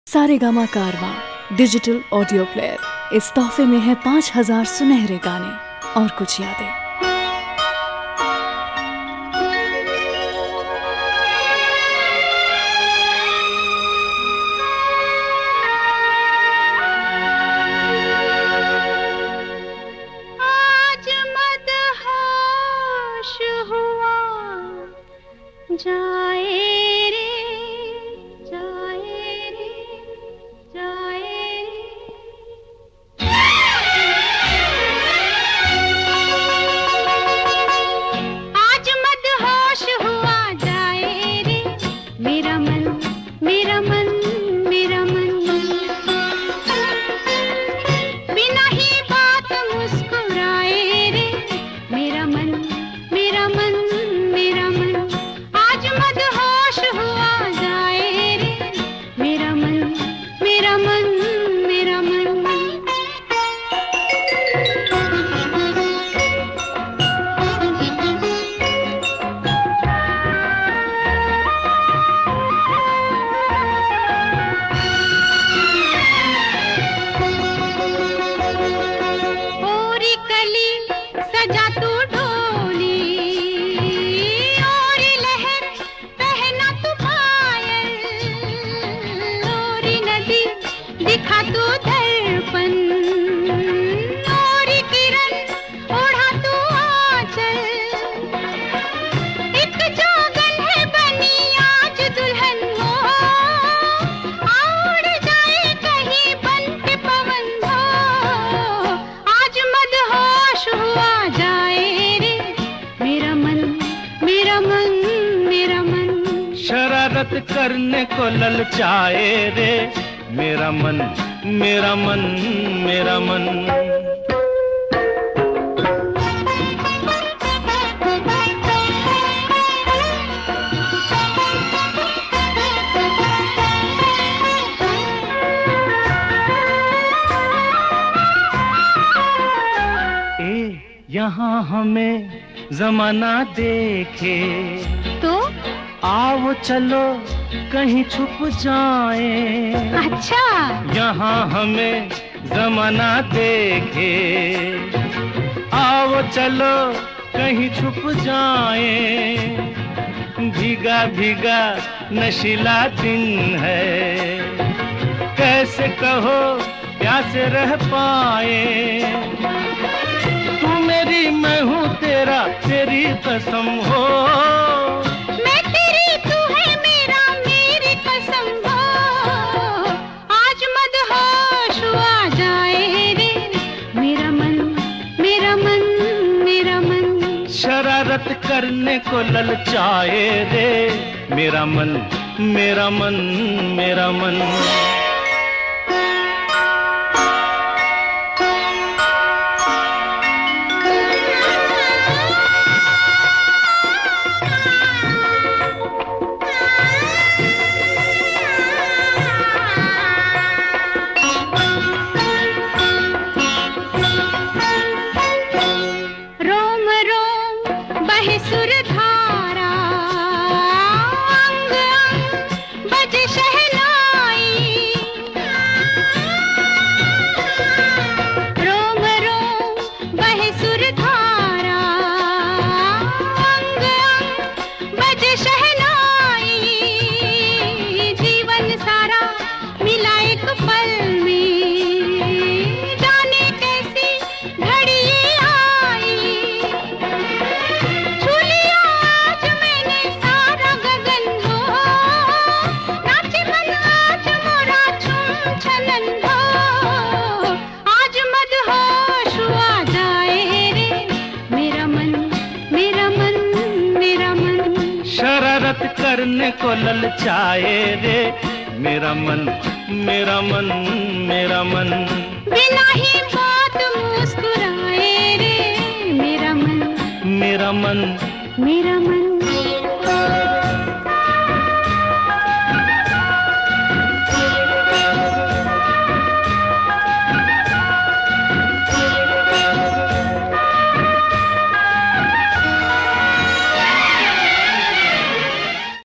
सारेगामा कारवां digital audio player. इस तोहफे में है 5000 सुनहरे गाने और कुछ यादें। जाए रे जाए रे जाए रे। आज मदहोश हुआ जाए रे मेरा मन मेरा मन मेरा मन। बिना ही बात मुस्कुराए रे मेरा मन मेरा मन मेरा मन। मदहोश हुआ जाए रे मेरा मन मेरा मन मेरा मन। ओरी कली सजा तू दिखा तू दर्पण और किरण ओढ़ा तू आंचल। एक जोगन है बनी आज दुल्हन हो उड़ जाए कहीं बन के पवन हो। आज मदहोश हुआ जाए रे मेरा मन मेरा मन मेरा मन। शरारत करने को ललचाए रे मेरा मन मेरा मन मेरा मन। यहाँ हमें जमाना देखे तो आओ चलो कहीं छुप जाए। अच्छा यहाँ हमें जमाना देखे आओ चलो कहीं छुप जाए। भीगा भीगा नशीला दिन है कैसे कहो प्यासे रह पाए। तू मेरी मैं हूँ तेरा तेरी कसम हो मैं तेरी तू है मेरा मेरी कसम हो। आज मदहोश हुआ जाए रे मेरा मन मेरा मन मेरा मन। शरारत करने को ललचाए रे मेरा मन मेरा मन मेरा मन। सुर धारा अंग अंग बजे शहनाई। रोम रोम बहे सुर धारा अंग अंग बजे शहनाई। जीवन सारा मिला एक पल में जाने कैसी घड़ी आई। शरारत करने को ललचाए रे मेरा मन मेरा मन मेरा मन। बिना ही बात मुस्कुराए रे मेरा मन मेरा मन मेरा मन।